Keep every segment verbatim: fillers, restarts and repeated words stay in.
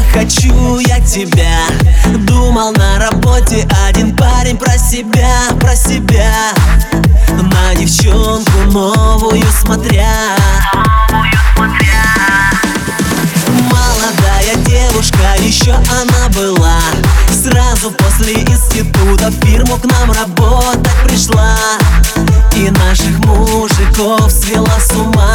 хочу я тебя. Думал на работе один парень про себя, про себя. На девчонку новую смотря. Молодая девушка, еще она была. Сразу после института в фирму к нам работать пришла. И наших мужиков свела с ума.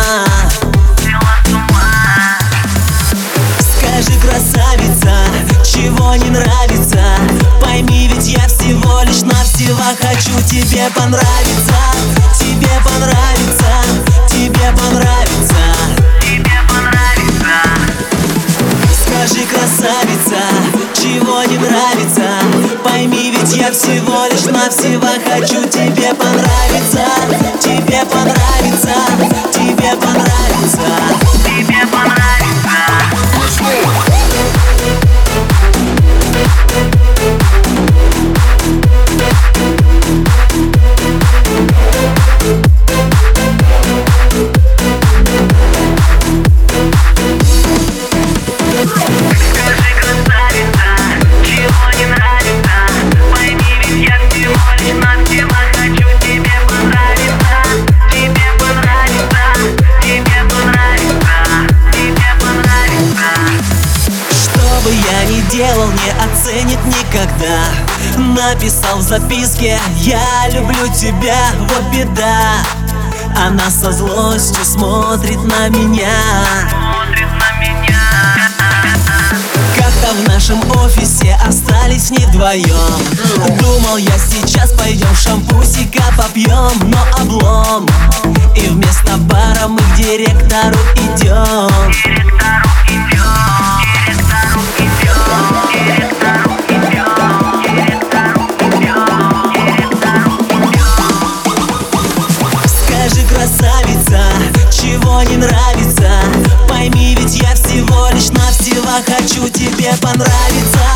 Скажи, красавица, чего не нравится? Пойми, ведь я всего лишь навсего хочу тебе понравиться. Тебе понравится, тебе понравится, тебе понравится. Скажи, красавица, чего не нравится? Пойми, ведь я всего лишь навсего хочу тебе понравиться. Тебе понравится, тебе понравится, тебе понравится. Делал, не оценит никогда. Написал в записке: я люблю тебя, вот беда. Она со злостью смотрит на меня. Как-то в нашем офисе остались не вдвоем. Думал я, сейчас пойдем шампусика попьем, но облом. И вместо бара мы к директору идем. Красавица, чего не нравится? Пойми, ведь я всего лишь навсего хочу тебе понравиться.